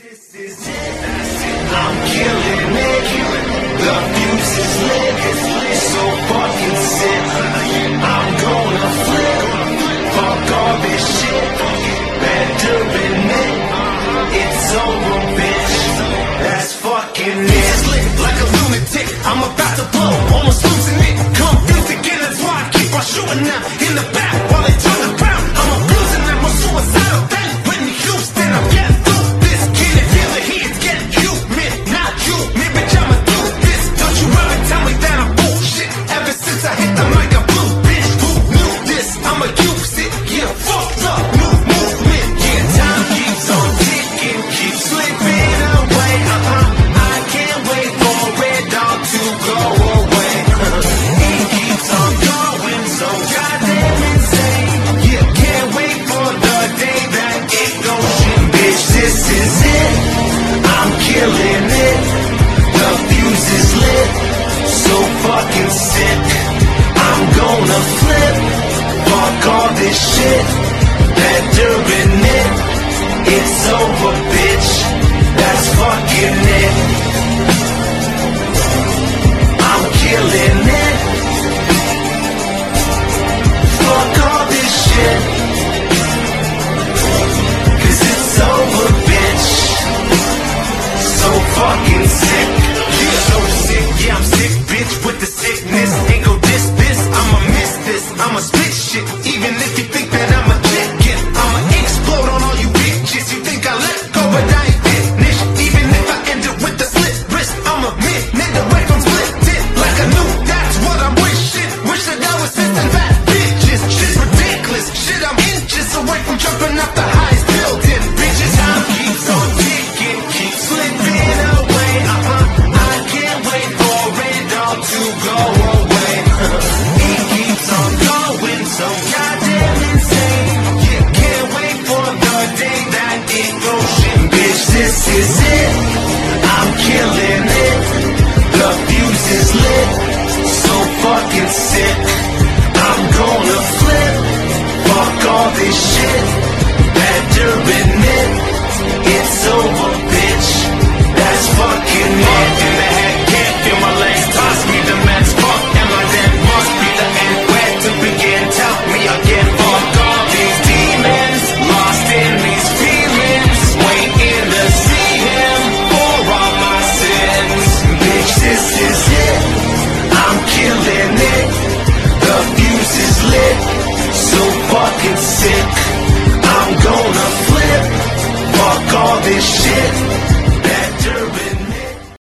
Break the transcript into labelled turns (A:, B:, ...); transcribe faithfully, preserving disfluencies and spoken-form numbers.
A: This is it. I'm killing it. The fuse is lit. It's so fucking sick. I'm gonna flip. Fuck all this shit. Better admit it's over, bitch. That's fucking it. Lit like a lunatic. I'm about to blow. Almost losing it. Come fuse again. That's why I keep on shooting now in the back while they turn around. I'm abusing them. I'm suicidal. Then Whitney Houston. I'm getting through. I hit the mic, I blew, bitch. Who knew this? I'ma use it. Yeah, fucked up, new movement. Yeah, time keeps on ticking, keeps slipping away. Uh-huh. I can't wait for Red Dog to go away. He keeps on going so goddamn insane. Yeah, can't wait for the day that it goes shit. Bitch, this is it. I'm killing it. The fuse is lit. So fucking sick. I'm gonna flip. Fuck all this shit. Better admit it's over, bitch. That's fucking it. I'm killing it. Fuck all this shit. Cause it's over, bitch. So fucking sick. Yeah, so sick. Yeah, I'm sick, bitch, with the sickness. Ain't go this, this. I'ma miss this. I'ma spit shit. Even if you think that I'm a chicken, I'ma explode on all you bitches. You think I let go, but I ain't finished. Even if I end it with the slit wrist, I'ma minute away from split it. Like I knew that's what I'm wishing. Wish that I was sitting back, bitches. Shit's ridiculous. Shit, I'm inches away from jumping off the highest building. Bitches, time keeps on ticking, keeps slipping away. Uh-huh. I can't wait for Red Dog to go away. He keeps on going so goddamn insane. Yeah, can't wait for the day that it goes shit. Bitch, this is it. I'm killing it. The fuse is lit. So fucking sick. I'm gonna flip. Fuck all this shit. Better admit it's over, bitch. That's fucking it. In the head, can't feel my legs. Toss me the meds. Fuck, am I dead? Must be the end. Where to begin? Tell me again. Fuck all these demons. Lost in these feelings. Waiting to see him for all my sins. Bitch, this is it. I'm killing it. The fuse is lit. So fucking sick. I'm gonna flip. Fuck all this shit.